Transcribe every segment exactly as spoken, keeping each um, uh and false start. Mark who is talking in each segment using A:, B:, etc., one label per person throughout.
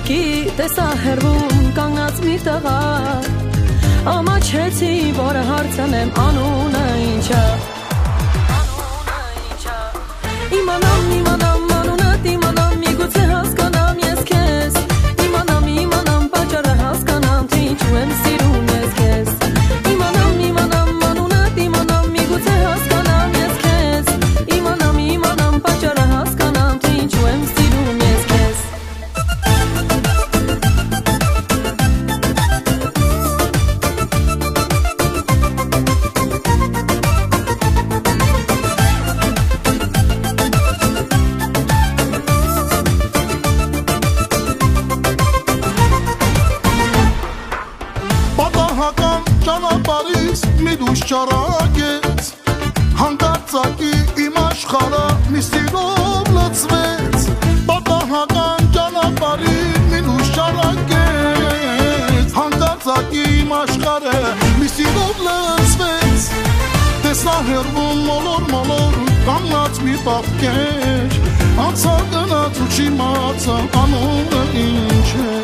A: Ուղղակի տեսա հեռվում կանգնած մի տղա, ամաչեցի, որը հարցնեմ անունը ինչա, իմանամ, իմանամ անունդ, իմանամ, միգուցե հասկանամ ես քեզ, իմանամ, իմանամ պատճառը հասկանամ, թե ինչու եմ սիրում ես քեզ, իմանամ, իմանամ անունդ, իմանամ, միգուցե հասկանամ ես քեզ, իմանամ, իմանամ պատճառը հասկանամ, թե ինչու եմ սիրում ես քեզ.
B: Ճանապարհից մի դուրս չարագեց, հանկարծակի իմ աշխարհը մի սիրով լցվեց, պատահական ճանապարհից մի դուրս չարագեց, հանկարծակի իմ աշխարհը մի սիրով լցվեց, տեսա հեռվում մոլոր մոլոր կանգնած մի պատկեր, անցա գնաց ու չիմացա անունը ինչ է.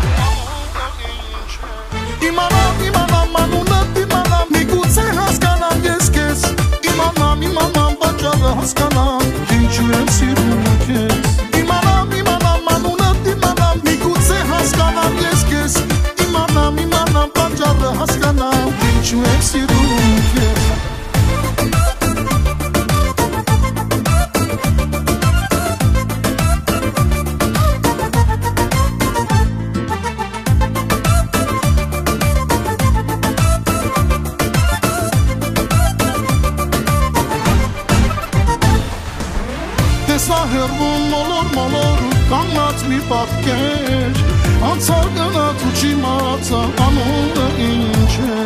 B: Իմանամ, իմանամ անունդ, իմանամ, միգուցե հասկանամ ես քեզ, իմանամ, իմանամ պատճառը հասկանամ, ինչու եմ սիրում քեզ, իմանամ, իմանամ անունդ, իմանամ, միգուցե հասկանամ ես քեզ, իմանամ, իմանամ պատճառը հասկանամ, ինչու եմ սիրում քեզ. Տեսա հեռվում մոլոր մոլոր կանգնած մի պատկեր, անցա գնաց ու չիմացա անունը ինչ է.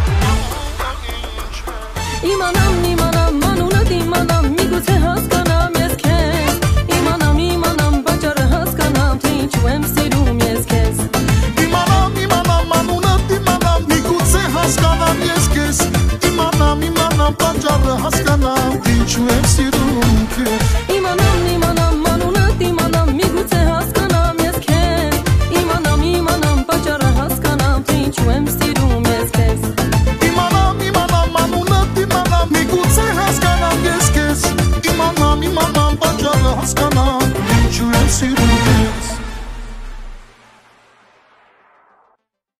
A: Իմանամ, իմանամ անունդ, իմանամ, միգուցե հասկանամ ես քեզ, իմանամ, իմանամ պատճառը հասկանամ, թե ինչու եմ սիրում ես քեզ,
B: իմանամ, իմանամ անունդ, իմանամ, միգուցե հասկանամ ես քեզ, իմանամ, իմանամ պատճառը հասկանամ, ինչու եմ սիրում քեզ.
A: իմանամ, իմանամ անունդ, իմանամ, միգուցե հասկանամ ես քեզ, իմանամ, իմանամ պատճառը հասկանամ, թե ինչու եմ սիրում ես քեզ,
B: իմանամ, իմանամ անունդ, իմանամ, միգուցե